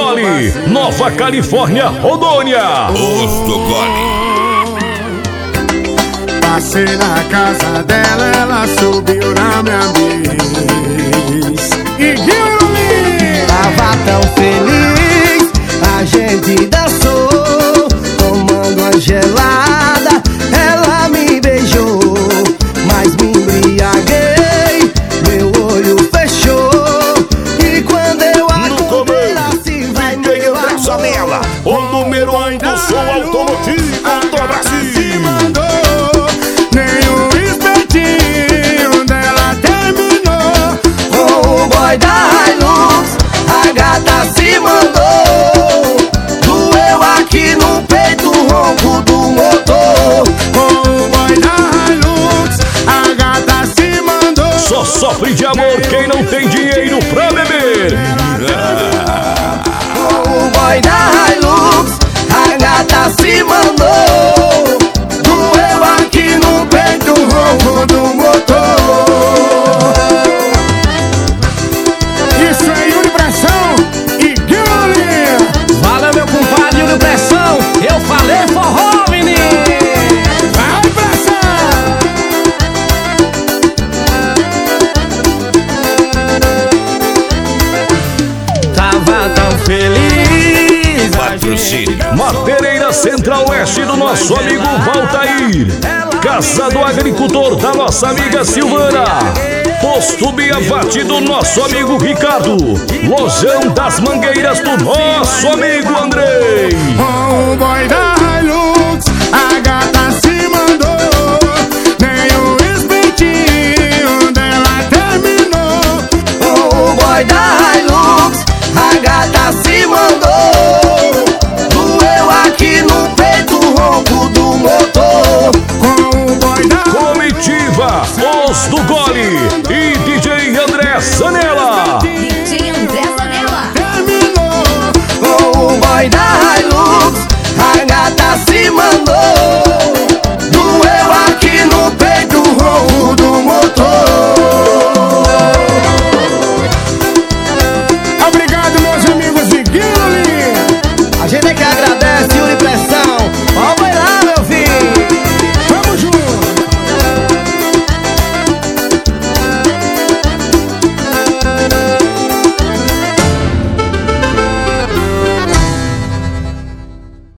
Gole, Nova Califórnia, Rondônia. Os do Gole. Passei na casa dela, ela subiu na minha vez. E Guilherme tava tão feliz, a gente dançou, tomando uma gelada, ela me beijou, mas me embriaguei, meu olho fechou, e quando eu acordei assim, vai meu amor. Nela, o número 1 do som automotivo do Brasil. Da Hilux, a gata se mandou. Doeu aqui no peito o ronco do motor. Com o boy da Hilux, a gata se mandou. Só sofre de amor quem não tem dinheiro pra beber. Com o boy da Hilux, a gata se mandou. Doeu aqui no peito o ronco do motor. Eu falei forró, menino! Vai, pressão! Tava tão feliz. Patrocínio Madeireira Central-Oeste do nosso amigo Valtair. Casa do Agricultor da nossa amiga Silvana. Posto Biavati do nosso amigo Ricardo. Lojão das Mangueiras do nosso amigo Andrei. Com o boy da Hilux, a gata se mandou. Nem o espetinho dela terminou. Com o boy da Hilux, a gata se mandou. Doeu aqui no peito o ronco do motor. Com o boy da Comitiva, Os do Gole e DJ André Zanella. DJ André Zanella. terminou. Com o boy da Hilux, a gata se mandou.